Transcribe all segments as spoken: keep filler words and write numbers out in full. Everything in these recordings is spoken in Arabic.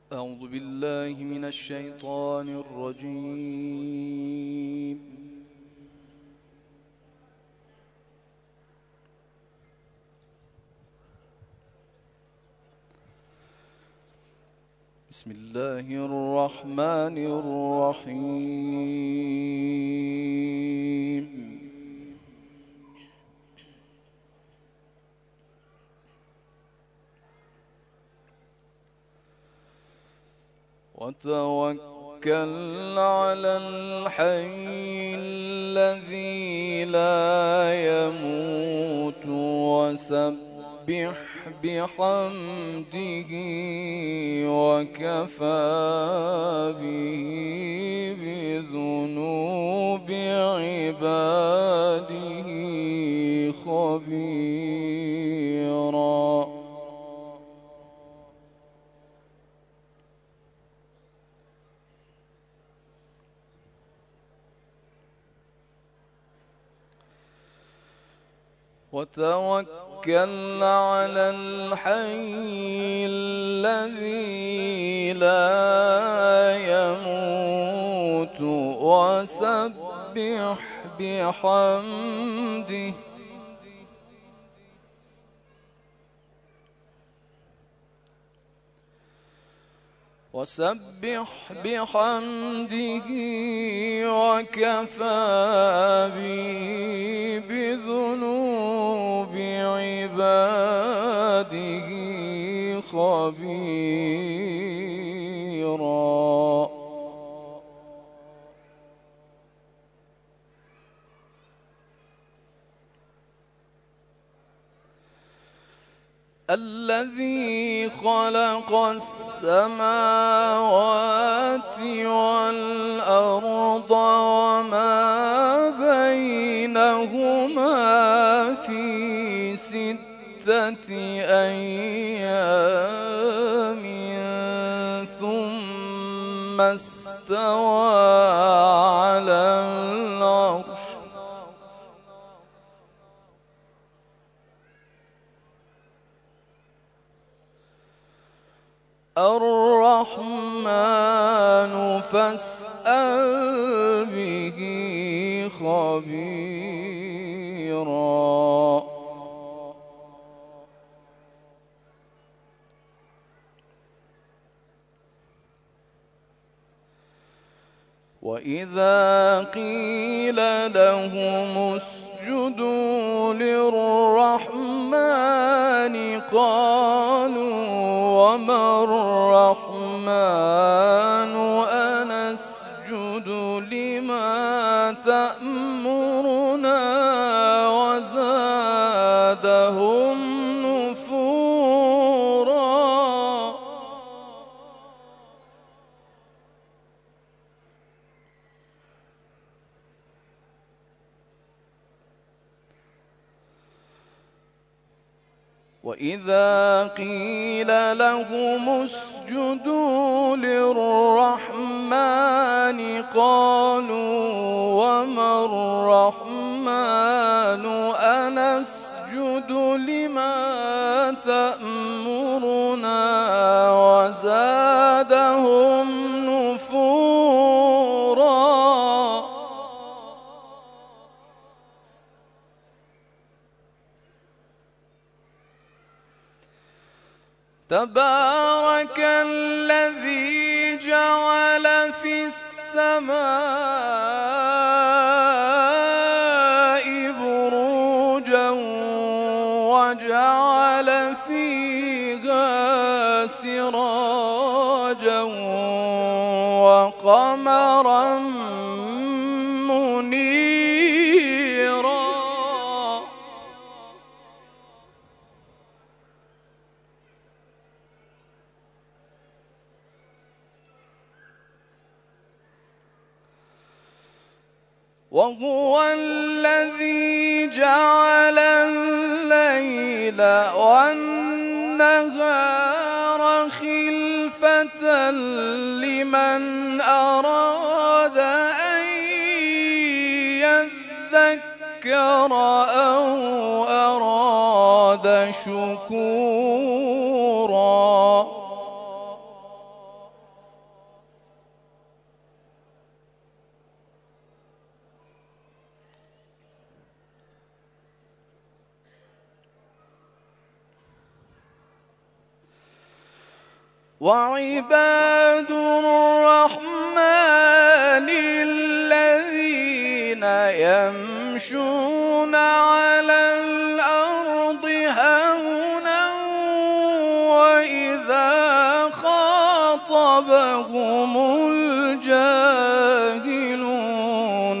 أعوذ بالله من الشيطان الرجيم. بسم الله الرحمن الرحيم. وتوكل على الحي الذي لا يموت وسبح بحمده وكفى به بذنوب عباده خبيرا. وتوكل على الحي الذي لا يموت وسبح بحمده وسبح بحمده وكفى به بذنوب عباده خبيرا. الذي خلق السماوات والأرض وما بينهما في ستة أيام ثم استوى على العرش. الرحمن فاسأل به خبيرا. وإذا قيل لهم اسجدوا للرحمن قالوا وما الرحمن أنسجد لما تأمرنا وزادهم نفورا. وإذا قيل لهم اسجدوا للرحمن قالوا وما الرحمن أنسجد لما تأمرنا وزادهم نفورا. تبارك الذي جعل في السماء بروجا وجعل فيها سراجا وقمرا منيرا. وهو الذي جعل الليل والنهار خلفة لمن أراد أن يذكر أو أراد شكورا. وعباد الرحمن الذين يمشون على الأرض هونا وإذا خاطبهم الجاهلون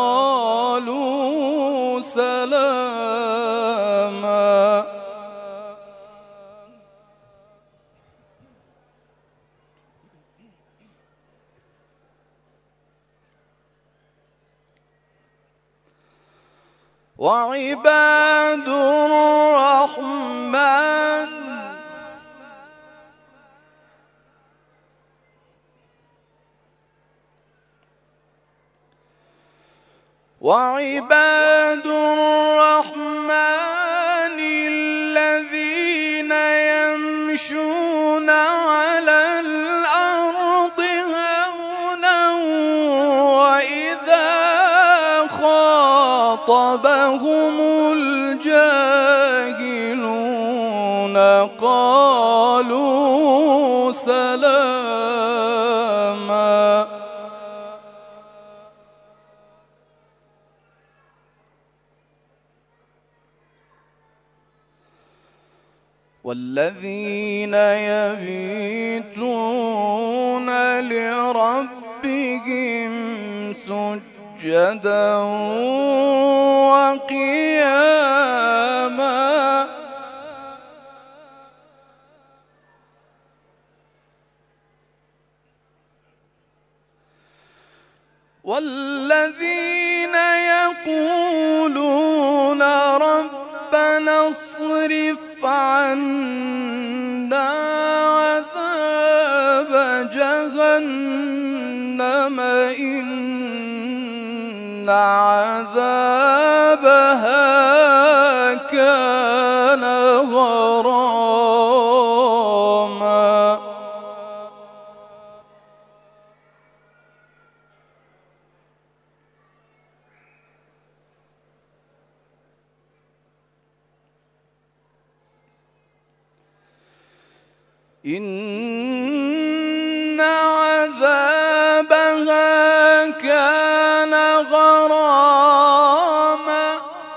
قالوا سلاما. وعباد الرحمن وعباد الرحمن الذين يمشون على الأرض هونا وإذا خاطبهم الجاهلون قالوا سلاما. والذين يبيتون لربهم سجدا وقياما والذين يقولون ربنا اصرف عنا عذاب جهنم إن عذابها كان غراما. إن عذابها كان غراما.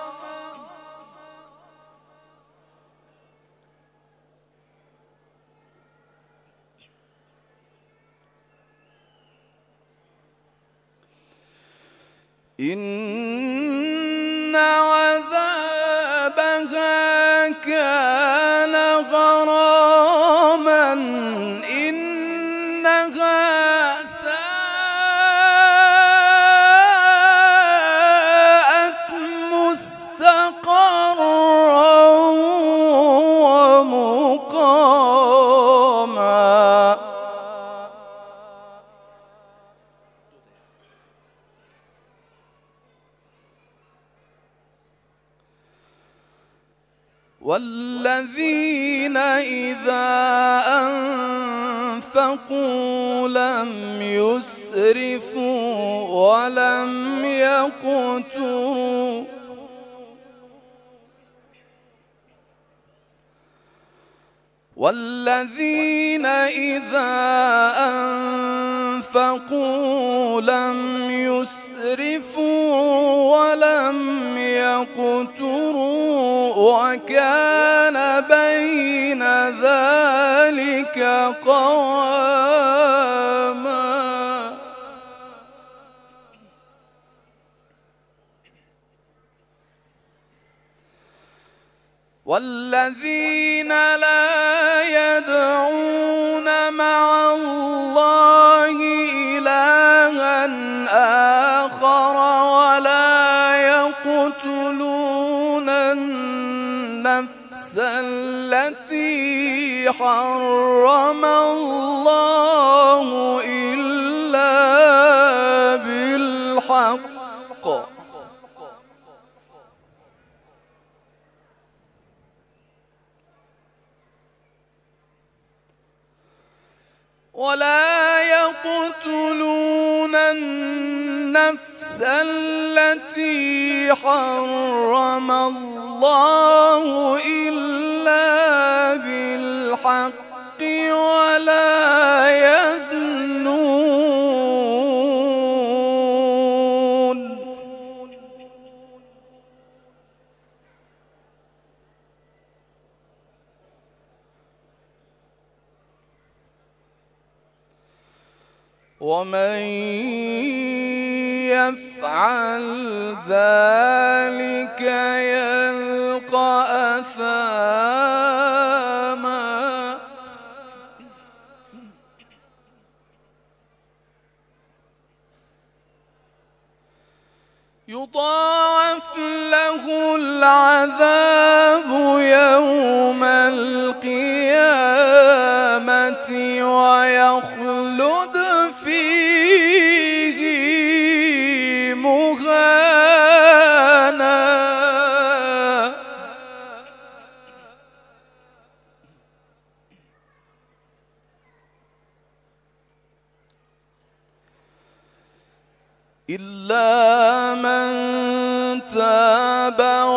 إن عذابها كان غراما إنها ساءت مستقرا ومقاما. والذين إذا أنفقوا لم يسرفوا ولم يقتروا والذين إذا أنفقوا لم يسرفوا ولم يقتروا وكان بين ذلك قواما. والذين لا يدعون مع الله إلها آخر ولا يقتلون النفس التي حرم الله إلا بالحق ولا يقتلون النفس التي حرم الله إلا بالحق ولا يزنون ومن يفعل ذلك يلقى أثاما يضاعف له العذاب يوم القيامة ويخلد فيه مهانا إلا من تاب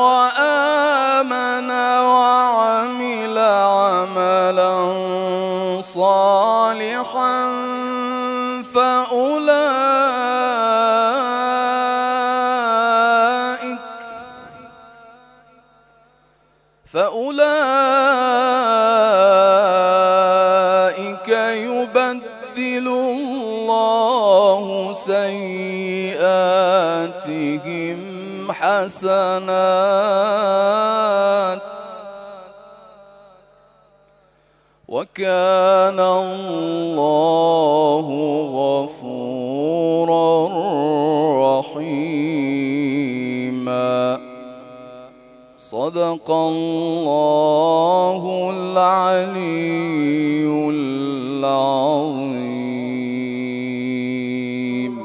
وآمن وعمل عملا صالحا فأولئك فأولئك يبدل الله سيئاتهم حسنات وكان الله غفورا رحيما. صدق الله العليم.